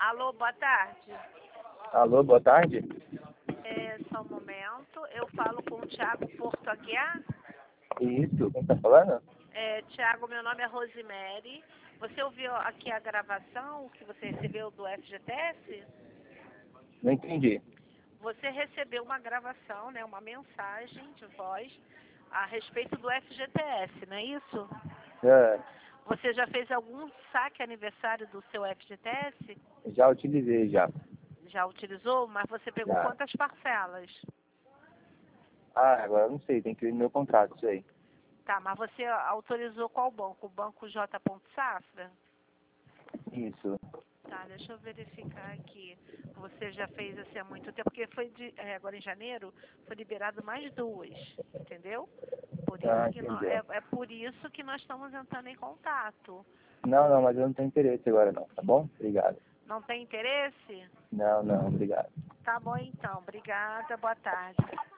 Alô, boa tarde. Alô, boa tarde? Só um momento. Eu falo com o Thiago Porto Aguiar. Isso, quem tá falando? Thiago, meu nome é Rosemary. Você ouviu aqui a gravação que você recebeu do FGTS? Não entendi. Você recebeu uma gravação, né, uma mensagem de voz a respeito do FGTS, não é isso? É, Você já fez algum saque aniversário do seu FGTS? já utilizei já. Já utilizou? Mas você pegou Já. quantas parcelas? Agora eu não sei, tem que ver no meu contrato isso aí. Tá, mas você autorizou qual banco? O banco J. Safra? Isso. Tá, deixa eu verificar aqui. Você já fez assim há muito tempo, porque foi agora em janeiro, foi liberado mais duas, entendeu? Por isso que Entendi. é por isso que nós estamos entrando em contato. Não, mas eu não tenho interesse agora não, tá bom? Obrigado. Não tem interesse? Não, obrigado. Tá bom então. Obrigada, boa tarde.